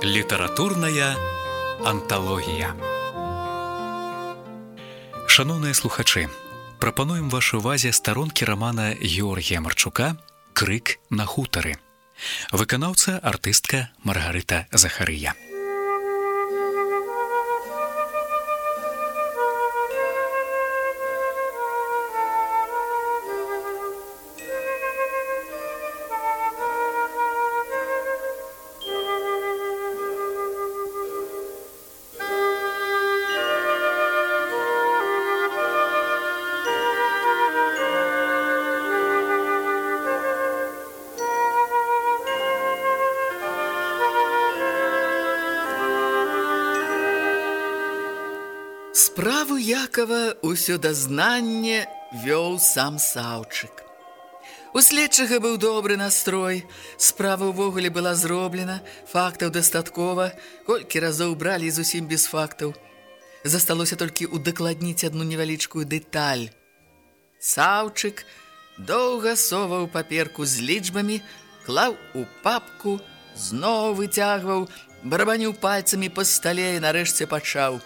Літаратурная анталогія. Шаноўныя слухачы, прапануем вашай увазе старонкі рамана Георгія Марчука «Крык на хутары». Выканаўца артыстка Маргарыта Захарыя. Справу Якова ўсё дазнанне вёў сам Саўчык. У следчага быў добры настрой, справа ўвогуле была зроблена, фактаў дастаткова, колькі разоў бралі зусім без фактаў. Засталося толькі удакладніць адну невялічкую дэталь. Саўчык доўга соваў паперку з лічбамі, клаў у папку, зноў выцягваў, барабаніў пальцамі па стале і нарэшце пачаў.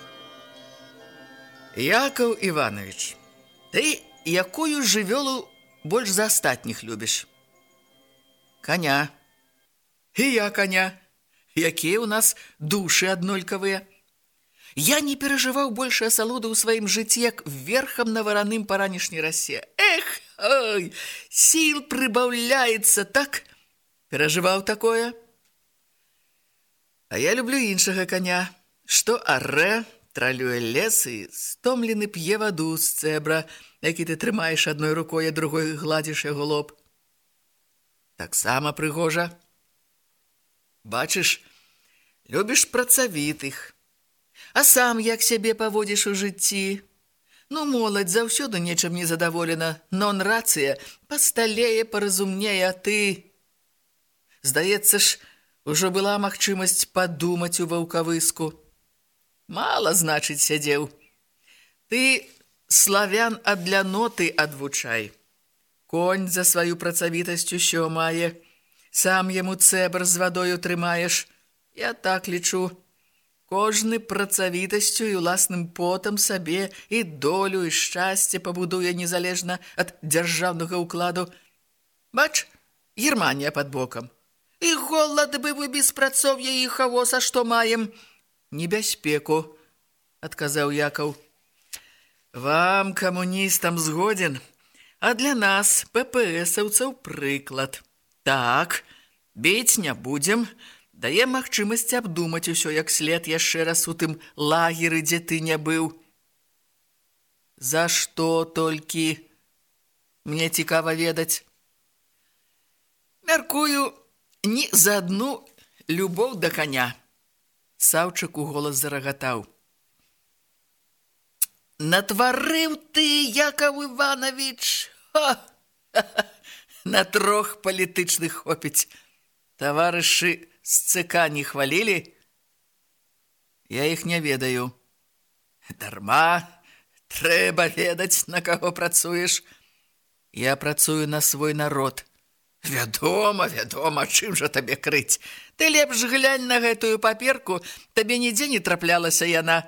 Якаў Іванович, ты якую жывёлу больш за астатніх любіш? Коня. І я коня. Якія ў нас душы аднолькавыя. Я не перажываў больше асалоду ў сваім жыцці, як верхам на вараным па ранішняй расе. Эх, ой, сіл прыбаўляецца, так? Перажываў такое? А я люблю іншага коня, што арэ, тралюе лес і стомлены п'е ваду з цэбра, які ты трымаеш адной рукой, а другой гладзіш яго лоб. Таксама прыгожа. Бачыш, любіш працавітых. А сам як сябе паводзіш у жыцці? Ну, моладзь заўсёды нечым незадаволена, нон рацыя, пасталее, паразумнее, а ты... Здаецца ж, ужо была магчымасць падумаць у ваўкавыску. Мала, значыць, сядзеў. Ты славян ад ляноты адвучай. Конь за сваю працавітасць усё мае. Сам яму цэбр з вадою трымаеш. Я так лічу. Кожны працавітасцю і ўласным потам сабе і долю, і шчасце пабудуе незалежна ад дзяржаўнага ўкладу. Бач, Германія пад бокам. І голад бы вы без працоўя і хавоса, што маем. Небяспеку, адказаў Якаў. Вам, камуністам, згоден, а для нас, ППСаўцаў, прыклад. Так, біць не будзем, дае магчымасць абдумаць усё як след яшчэ раз у тым лагеры, дзе ты не быў. За што толькі? Мне цікава ведаць. Мяркую, не за адну любоў да коня. Саўчык у голас зарагатаў. Натварыў ты, Якаў Іванович! На 3 палітычных хопіць. Таварышы з ЦК не хвалілі? Я іх не ведаю. Дарма, трэба ведаць, на каго працуеш. Я працую на свой народ. Вядома, чым жа табе крыць? Ты лепш глянь на гэтую паперку, табе нідзе не траплялася яна.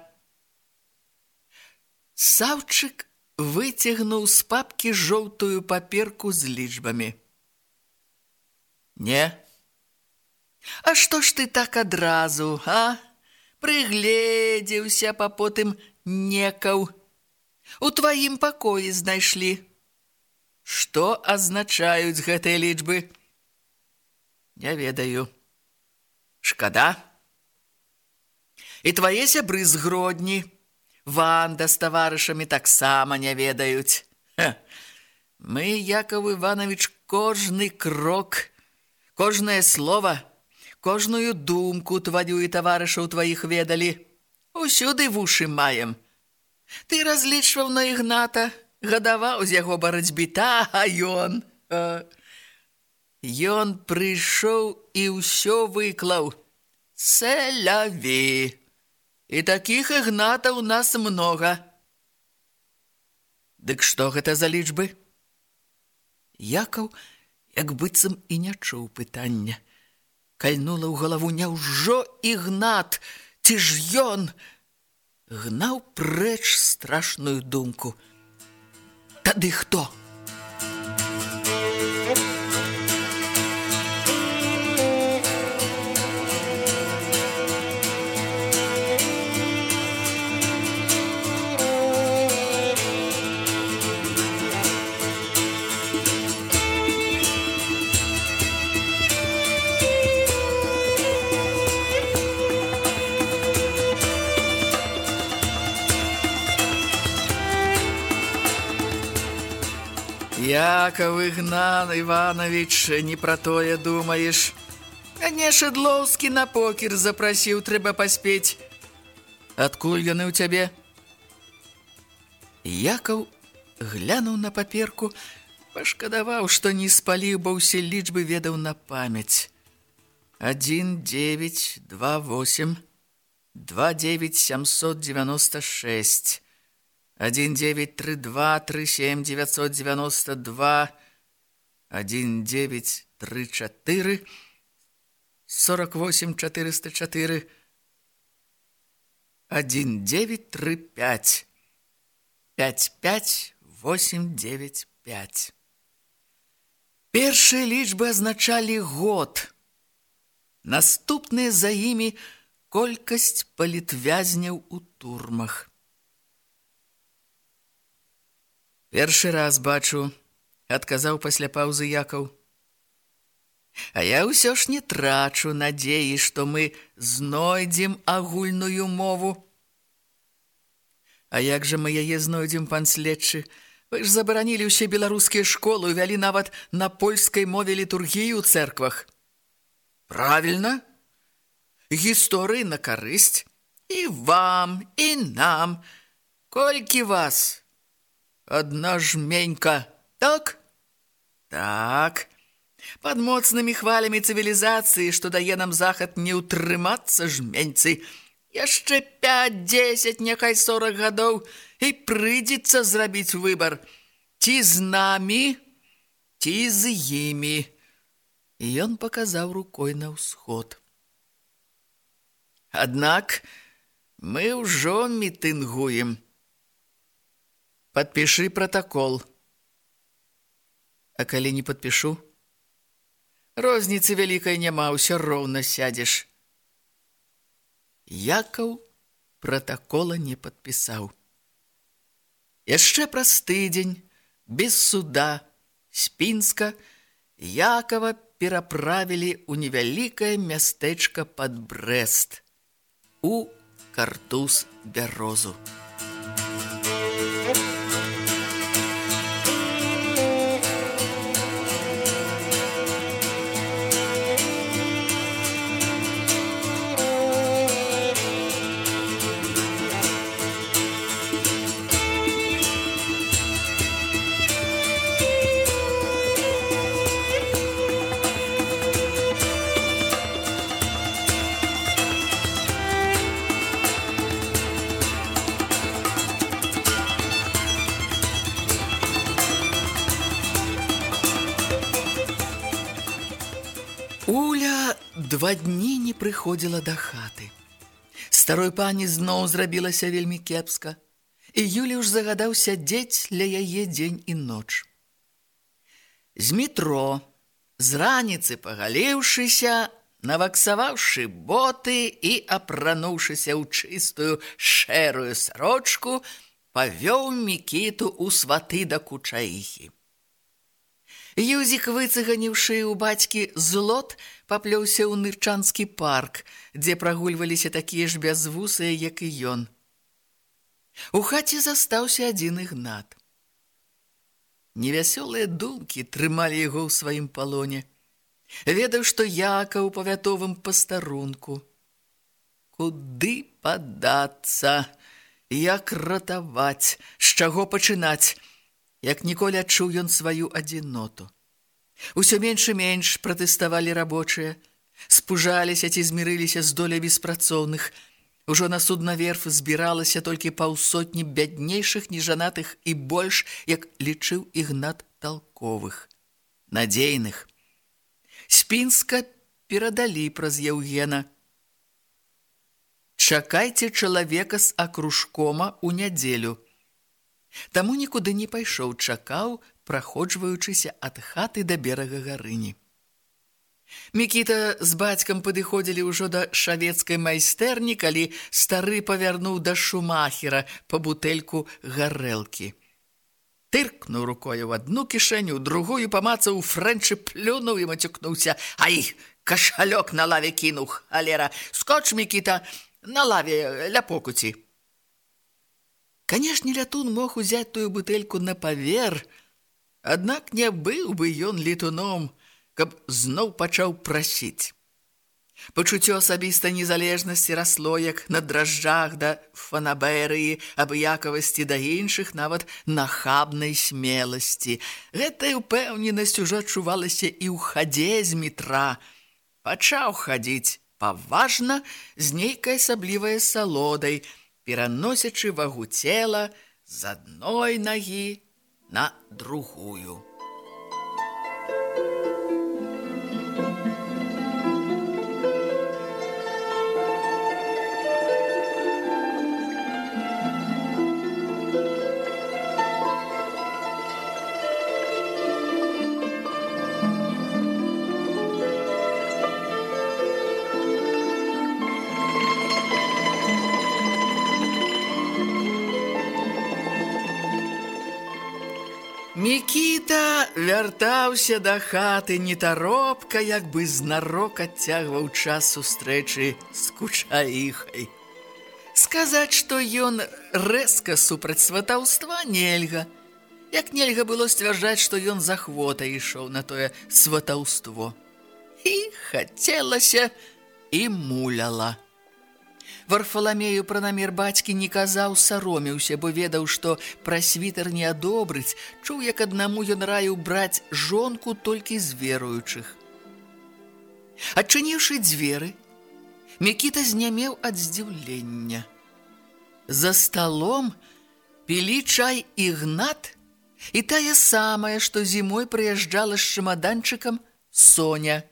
Саўчык выцягнуў з папкі жоўтую паперку з лічбамі. Не? А што ж ты так адразу, а? Прыгледзеўся, па потым некаў. У тваім пакоі знайшлі. Што азначаюць гэтыя лічбы? Не ведаю. Шкада. І твае сябры з Гродні, Ванда з таварышамі таксама не ведаюць. Мы, Якаў Іванович, кожны крок, кожнае слова, кожную думку тваю і таварышаў тваіх ведалі. Усюды вушы маем. Ты разлічваў на Ігната, гадаваў з яго барацьбіта, а ён... Ён прыйшоў і ўсё выклаў. Сэляві. І такіх Ігнатаў у нас многа. Дык што гэта за лічбы? Якаў як быццам і не чуў пытання. Кальнула ў галаву, няўжо Ігнат, ці ж ён? Гнаў прэч страшную думку. Тады хто? Яков Иванович, не про тое думаешь. Не Шедлоўскі на покер запросіў, трэба паспець. Адкуль яны ў цябе? Яков глянуў на паперку, пашкадаваў, што не спаліў, бо ўсе лічбы ведаў на памяць. 1, 9, 2, 8, 2, 9, 796. 1, 9, 3, 2, 3, 7, 992, 1, 9, 3, 4, 48, 404, 1, 9, 3, 5, 5, 5, 8, 9, 5. Першыя лічбы азначалі год. Наступныя за імі колькасць палітвязняў у турмах. Першы раз бачу, адказаў пасля паўзы Якаў. А я ўсё ж не трачу надзеі, што мы знойдзем агульную мову. А як жа мы яе знойдзем, пан следчы? Вы ж забаранілі ўсе беларускія школы, увялі нават на польскай мове літургію ў цэрквах. Правільна. Гісторыі на карысць. І вам, і нам. Колькі вас? Одна жменька. Так? Так. Пад моцнымі хвалямі цывілізацыі, што дае нам захад, не ўтрымацца жменьцы. Яшчэ 5, 10, няхай 40 гадоў, і прыйдзецца зрабіць выбар. Ці з намі, ці з імі. І ён паказаў рукой на ўсход. Аднак мы ўжо мітынгуем. Падпішы пратакол. А калі не падпішу? Розніцы вялікай няма, ўсё роўна сядзеш. Якаў пратакола не падпісаў. Яшчэ праз тыдзень, без суда, з Пінска, Якава пераправілі ў невялікае мястэчка пад Брэст, у Картуз-Бярозу. Уля 2 дні не прыходзіла да хаты. Старой пані зноў зрабілася вельмі кепска, і Юліуш загадаў сядзець ля яе дзень і ноч. З метро, з раніцы пагаліўшыся, наваксаваўшы боты і апрануўшыся ў чыстую шэрую сарочку, павёў Мікіту ў сваты да кучаіхі. Юзік, выцыганіўшы ў бацькі злот, паплёўся ў Нырчанскі парк, дзе прагульваліся такія ж бязвусыя, як і ён. У хаце застаўся адзін Ігнат. Невясёлыя думкі трымалі яго ў сваім палоне. Ведаў, што Якаў у павятовым пастарунку. Куды падацца? Як ратаваць? З чаго пачынаць? Як ніколі адчуў ён сваю адзіноту. Усё менш і менш пратэставалі рабочыя, спужаліся ці змірыліся з доляй беспрацоўных. Ужо на суднаверф збіралася толькі паўсотні бяднейшых нежанатых і больш, як лічыў Ігнат, талковых, надзейных. З Пінска перадалі праз Яўгена. Чакайце чалавека з акружкома ў нядзелю. Таму нікуды не пайшоў, чакаў, праходжваючыся ад хаты да берага гарыні. Мікіта з бацькам падыходзілі ўжо да шавецкай майстэрні, калі стары павярнуў да шумахера па бутэльку гарэлкі. Тыркнуў рукою ў адну кішэню, другую памацаў у фрэнчы, плюнуў і мацюкнуўся. Ай, кашалёк на лаве кінуў, халера! Скоч, Мікіта, на лаве ля покуці. Канешне, лятун мог узяць тую бутэльку на павер, аднак не быў бы ён летуном, каб зноў пачаў прасіць. Пачуццё асабістай незалежнасці расло як на дражджах да фанаберыі, абыякавасці да іншых, нават нахабнай смеласці. Гэтая ўпэўненасць ужо адчувалася і ў хадзе з метра. Пачаў хадзіць паважна, з нейкай асаблівай асалодай, пераносячы вагу цела з адной нагі на другую. Мікіта вяртаўся да хаты нетаропка, як бы знарок адцягваў час сустрэчы з кучаіхай. Сказаць, што ён рэзка супраць сватаўства, нельга. Як нельга было сцвярджаць, што ён з ахвотай ішоў на тое сватаўство. І хацелася, і муляла. Варфаламею пра намер бацькі не казаў, саромеўся, бо ведаў, што прасвітар не адобрыць, чуў, як аднаму ён раіў браць жонку толькі з веруючых. Адчыніўшы дзверы, Мікіта знямеў ад здзіўлення. За сталом пілі чай Ігнат і тая самая, што зімой прыязджала з чамаданчыкам Соня.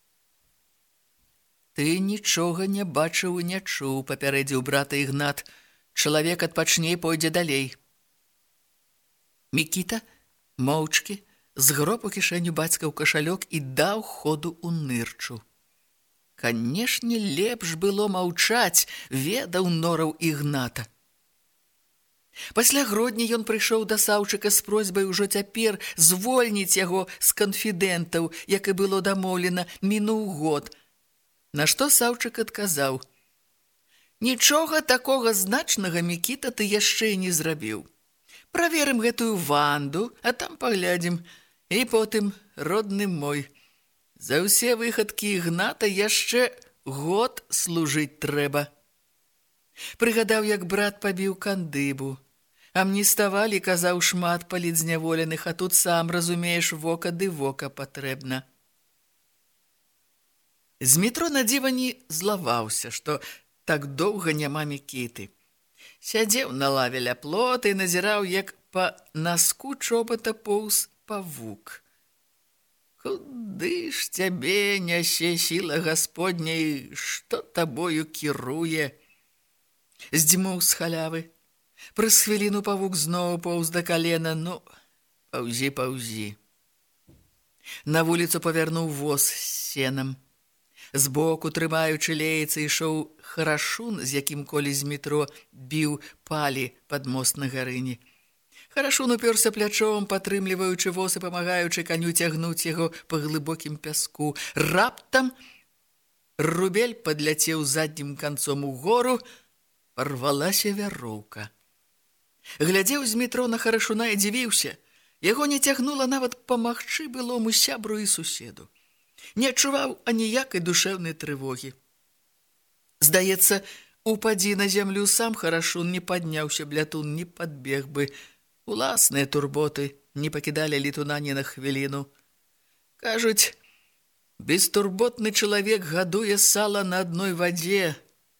«Ты нічога не бачыў і не чуў», – папярэдзіў брата Ігнат. «Чалавек адпачне і пойдзе далей». Мікіта моўчкі згроб у кішэню бацькаў кашалёк і даў ходу ў нырчу. Канешне, лепш было маўчаць, ведаў нораў Ігната. Пасля Гродні ён прыйшоў да Саўчыка з просьбай ужо цяпер звольніць яго з канфідэнтаў, як і было дамоўлена, мінуў год. На што Саўчык адказаў: «Нічога такога значнага, Мікіта, ты яшчэ не зрабіў. Праверым гэтую Ванду, а там паглядзім. І потым, родны мой, за ўсе выхадкі Ігната яшчэ год служыць трэба». Прыгадаў, як брат пабіў кандыбу. Амніставалі, казаў, шмат палітзняволеных, а тут сам, разумееш, вока ды вока патрэбна. З метро на дзівані злаваўся, што так доўга няма Мікіты. Сядзеў на лаве ля плота і назіраў, як па наску чопата поўз павук. Куды ж цябе нясе сіла Гасподня і што табою кіруе? Здзьмуў з халявы. Праз хвіліну павук зноў паўз да калена. Ну, паўзі. На вуліцу павярнуў воз з сенам. Збоку, трымаючы лейцы, ішоў Харашун, з якім колі з метро біў палі пад мост на гарыні. Харашун упёрся плячом, падтрымліваючы воз і памагаючы каню цягнуць яго па глыбокім пяску. Раптам рубель падляцеў заднім канцом угору, парвалася вяроўка. Глядзеў з метро на Харашуна і дзівіўся. Яго не цягнула нават памагчы былому сябру і суседу. Не адчуваў аніякай душэўнай трывогі. Здаецца, упадзі на зямлю сам Харашун, не падняўся б лятун, не падбег бы. Уласныя турботы не пакідалі летуна ні на хвіліну. Кажуць, бестурботны чалавек гадуе сала на адной вадзе.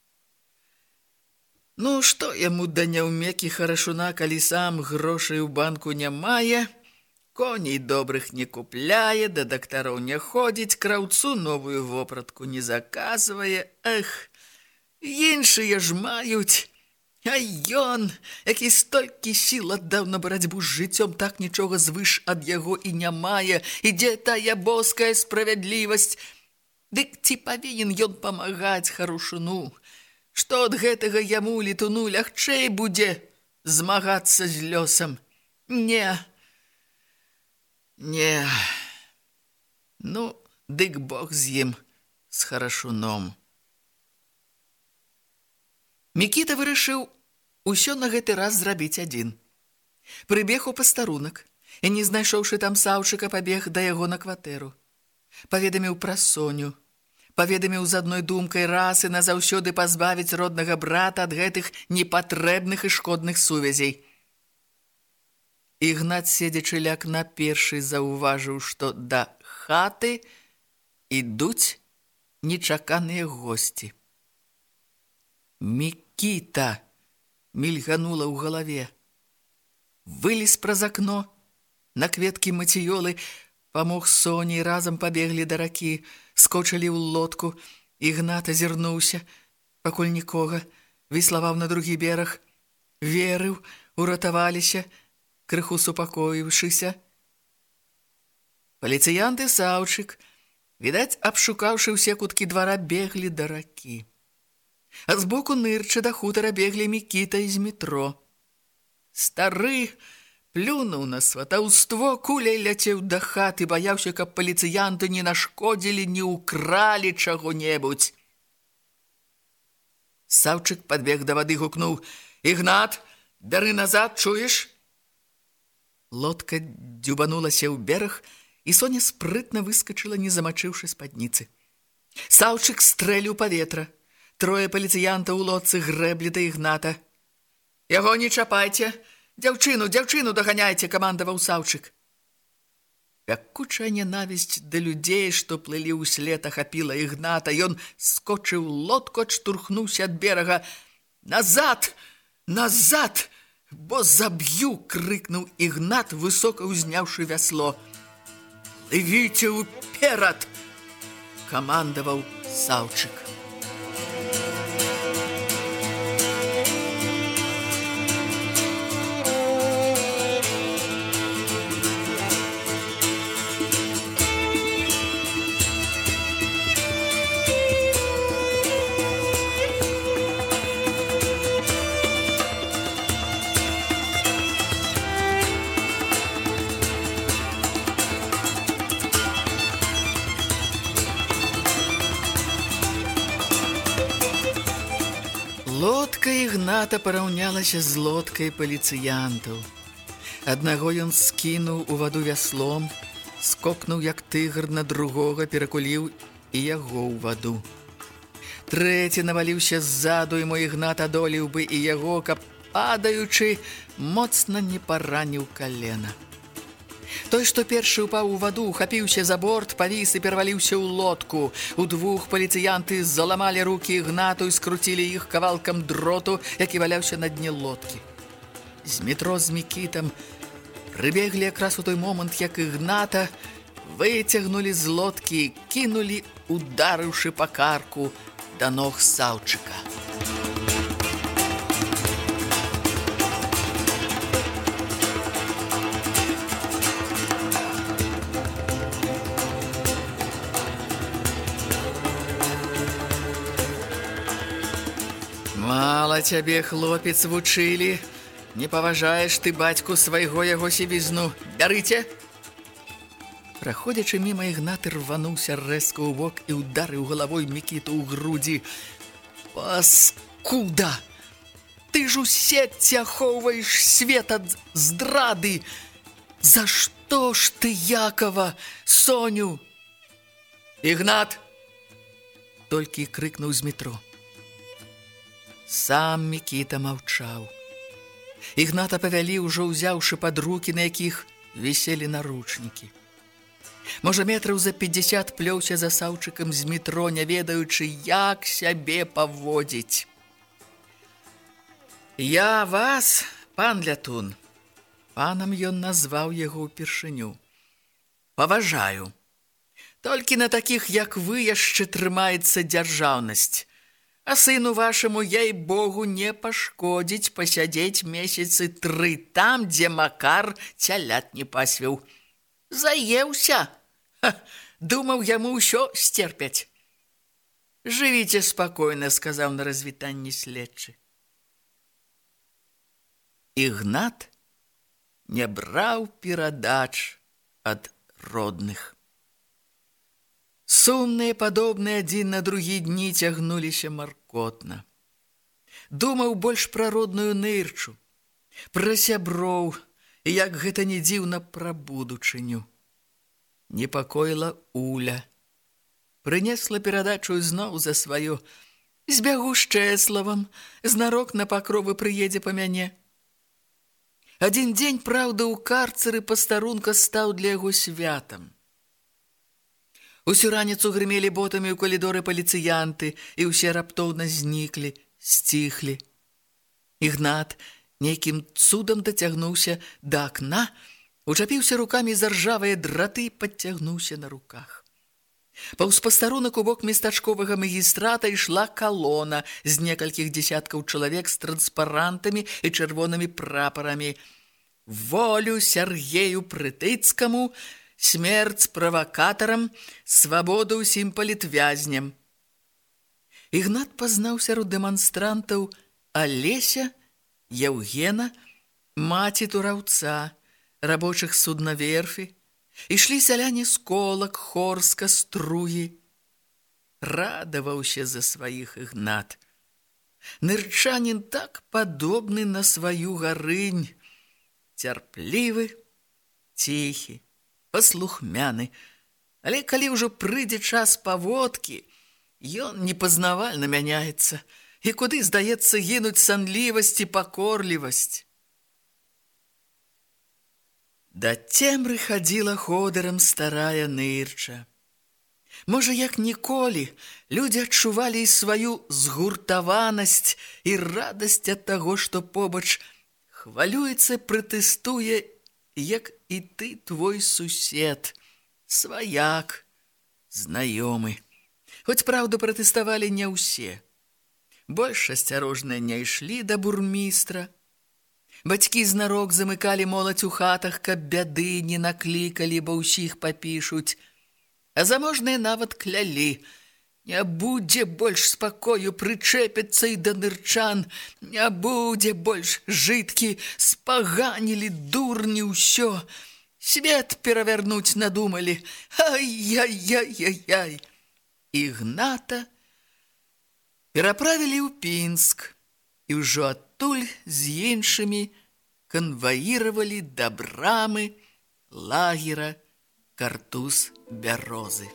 Ну, што яму да няўмекі Харашуна, калі сам грошай у банку не мае, Коней добрых не купляе, да дактароў не ходзіць, краўцу новую вопратку не заказвае. Эх, іншыя ж маюць. А ён, які столькі сіл аддаў на барацьбу з жыццём, так нічога звыш ад яго і не мае. І дзе тая боская справядлівасць? Дык ці павінен ён памагаць харушуну? Што ад гэтага яму, летуну, лягчэй будзе змагацца з лёсам? Не. Ну, дык Бог з ім, з харашуном. Мікіта вырашыў усё на гэты раз зрабіць адзін. Прыбег у пастарунак і, не знайшоўшы там Саўчыка, пабег да яго на кватэру. Паведаміў пра Соню. Паведаміў з адной думкай раз і назаўсёды пазбавіць роднага брата ад гэтых непатрэбных і шкодных сувязей. Ігнат, седзячы ля акна, першы заўважыў, што да хаты ідуць нечаканыя госці. Мікіта мільганула ў галаве. Вылез праз акно на кветкі мацыёлы, памог Соні, разам пабеглі да ракі, скочылі ў лодку. Ігнат азірнуўся, пакуль нікога, веславаў на другі бераг, верыў, уратаваліся, крыху супакоіўшыся. Паліцыянт і Саўчык, відаць, абшукаўшы ўсе куткі двара, беглі да ракі. А збоку нырча да хутара беглі Мікіта і Змітро. Стары плюнуў на сватаўство, куляй ляцеў да хаты, баяўся, каб паліцыянты не нашкодзілі, не ўкралі чаго-небудзь. Саўчык падбег да вады, гукнуў: «Ігнат, бяры назад, чуеш?» Лодка дзюбанулася ў бераг, і Соня спрытна выскачыла, не замачыўшы спадніцы. Саўчык стрэліў паветра. Трое паліцыянтаў у лодцы грэблі да Ігната. «Яго не чапайце! Дзяўчыну даганяйце!» – камандаваў Саўчык. Пякучая ненавісць да людзей, што плылі ўслед, ахапіла Ігната. Ён скочыў лодку, адштурхнуўся ад берага. «Назад! Назад! Бо заб'ю!» – крыкнуў Ігнат, высока ўзняўшы вясло. «Плывіце ўперад!» – камандаваў Саўчык. Лодка Ігната параўнялася з лодкай паліцыянтаў. Аднаго ён скінуў у ваду вяслом, скокнуў як тыгр на другога, перакуліў і яго ў ваду. Трэці наваліўся ззаду, і мой Ігнат адолеў бы і яго, каб, падаючы, моцна не параніў калена. Той, што першы ўпаў у ваду, ухапіўся за борт, павіс і пераваліўся ў лодку. Удвух паліцыянты заламалі рукі Ігнату і скруцілі іх кавалкам дроту, які валяўся на дне лодкі. Змітро з Мікітам прыбеглі якраз у той момант, як Ігната выцягнулі з лодкі і кінулі, ударыўшы па карку да ног Саўчыка. Мала цябе, хлопец, вучылі. Не паважаеш ты бацьку свайго, яго сівізну. Бярыце! Праходзячы міма, Ігнат рвануўся рэзка ў бок і ударыў галавой Мікіту ў грудзі. Паскуда! Ты ж усе ахоўваеш свет ад здрады! За што ж ты, Якова, Соню? Ігнат! Толькі крыкнуў Змітро. Сам Мікіта маўчаў. Ігната павялі, ужо ўзяўшы пад рукі, на якіх віселі наручнікі. Можа, метраў за 50 плёўся за Саўчыкам Змітро, не ведаючы, як сябе паводзіць. «Я вас, пан Лятун, Панам ён назваў яго ўпершыню. Паважаю. Толькі на такіх, як вы, яшчэ трымаецца дзяржаўнасць. А сыну вашаму, ей-богу, не пашкодзіць пасядзець месяцы 3 там, дзе Макар цялят не пасвіў. Заеўся. Думаў, яму ўсё сцерпяць. Жывіце спакойна, сказаў на развітанні следчы. Ігнат не браў перадач ад родных. Сумныя, падобныя адзін на другі дні цягнуліся маркотна. Думаў больш пра родную нырчу, пра сяброў, і, як гэта не дзіўна, пра будучыню. Непакоіла Уля. Прынесла перадачу зноў за сваё. Збягу з Чэславам, знарок на пакровы прыедзе па мяне. Адзін дзень, праўда, у карцары пастарунка стаў для яго святам. Усю раніцу грымелі ботамі ў калідоры паліцыянты, і ўсе раптоўна зніклі, сціхлі. Ігнат нейкім цудам дацягнуўся да акна, учапіўся рукамі за ржавыя драты і падцягнуўся на руках. Паўз пастарунак у бок местачковага магістрата ішла калона з некалькіх дзесяткаў чалавек з транспарантамі і чырвонымі прапарамі. Волю Сергею Прытыцкаму, смерць правакатарам, свабоду ўсім палітвязням. Ігнат пазнаў сярод дэманстрантаў Алеся, Яўгена, маці тураўца, рабочых суднаверфі. Ішлі сяляне з Колак, Хорска, Стругі. Радаваўся за сваіх Ігнат. Нырчанін так падобны на сваю Гарынь. Цярплівы, ціхі, паслухмяны. Але калі ўжо прыйдзе час паводкі, ён непазнавальна мяняецца. І куды, здаецца, гінуць санлівасць і пакорлівасць. Да цемры хадзіла ходырам старая нырча. Можа, як ніколі, людзі адчувалі і сваю згуртаванасць і радасць ад таго, што побач хвалюецца, прытэстуе, як і ты, твой сусед, сваяк, знаёмы. Хоць, праўда, пратэставалі не ўсе. Больш асцярожныя не ішлі да бурмістра. Бацькі знарок замыкалі моладзь у хатах, каб бяды не наклікалі, бо ўсіх папішуць. А заможныя нават клялі. Не будзе больш спакою, прычэпяцца і да нырчан. Не будзе больш жыткі, спаганілі дурні ўсё. Свет перавярнуць надумалі. Ай-яй-яй-яй-яй. Ігната пераправілі ў Пінск. І ўжо адтуль з іншымі канваіравалі да брамы лагера Картуз-Бярозы.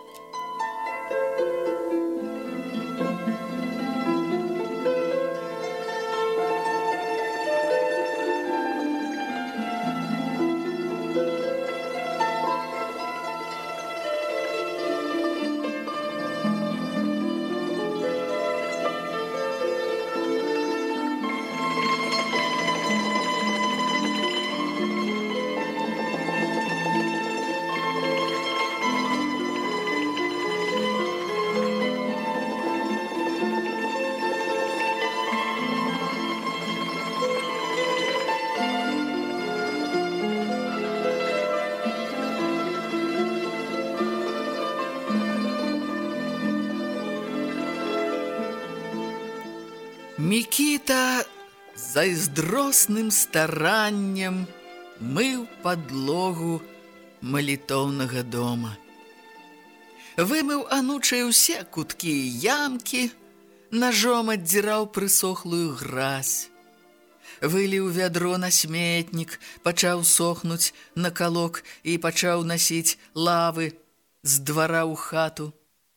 Мікіта зайздросным стараннем мыў падлогу малітоўнага дома. Вымыў анучай усе куткі і ямкі, ножом аддзіраў прысохлую гразь. Выліў вядро на сметнік, пачаў сохнуць на калок і пачаў насіць лавы з двара ў хату.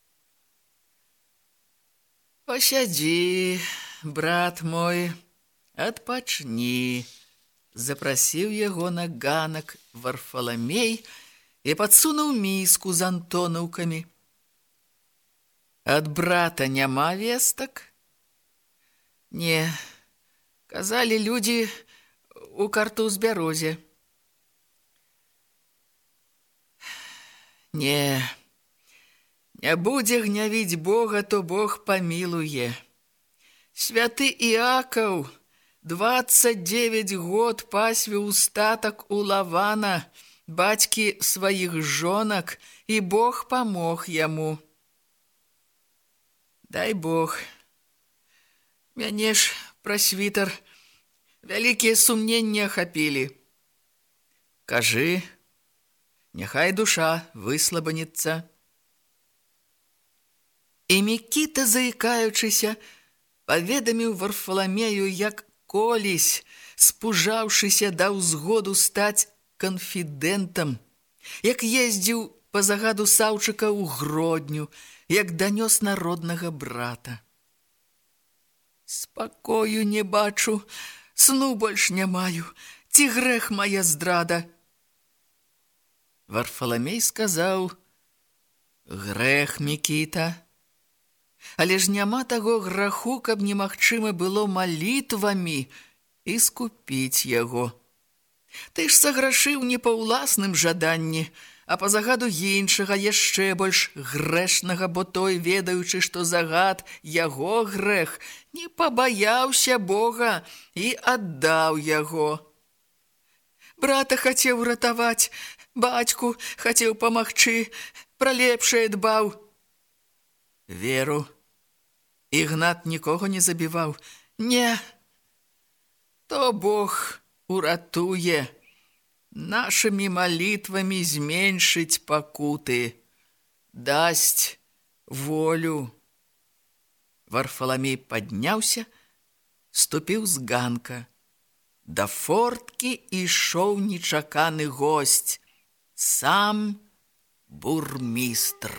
«Посядзі, брат мой, адпачні», запрасіў яго на ганак Варфаламей і падсунуў міску з антонаўкамі. «Ад брата няма вестак?» «Не, казалі людзі, у картуз-бярозе. Не будзе гнявіць Бога, то Бог памілуе. Святы Іакаў 29 год пасвіў статак у Лавана, бацькі сваіх жонак, і Бог памог яму. Дай Бог. Мяне ж, прасвітар, вялікія сумненні ахапілі. Кажы, няхай душа выслабанецца. І Мікіта, заікаючыся, паведаміў Варфаламею, як колісь, спужаўшыся, даў згоду стаць канфідэнтам, як ездзіў па загаду Саўчыка ў Гродню, як данёс на роднага брата. Спакою не бачу, сну больш не маю, ці грэх мая здрада. Варфаламей сказаў: грэх, Мікіта, але ж няма таго граху, каб немагчыма было малітвамі іскупіць яго. Ты ж саграшыў не па ўласным жаданні, а па загаду іншага, яшчэ больш грэшнага, бо той, ведаючы, што загад яго грэх, не пабаяўся Бога і аддаў яго. Брата хацеў ратаваць, бацьку хацеў памагчы, пра лепшае дбаў. Веру, Ігнат нікога не забіваў. Не, то Бог уратуе, нашымі малітвамі зменшыць пакуты, дасць волю. Варфаламей падняўся, ступіў з ганка. Да форткі ішоў нечаканы госць, сам бурмістр.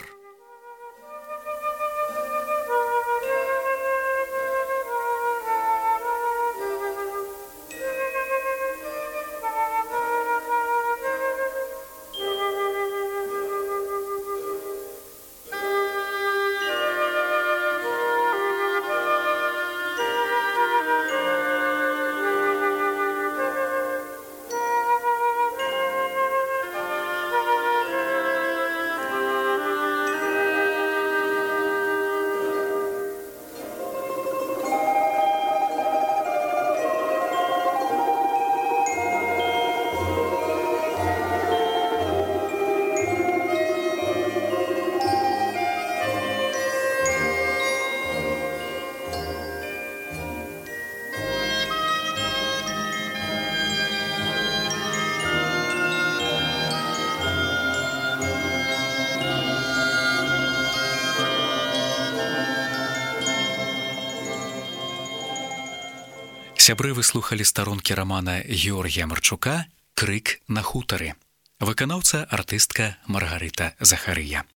Сябры, вы слухалі старонкі рамана Георгія Марчука «Крык на хутары». Выканаўца артыстка Маргарыта Захарыя.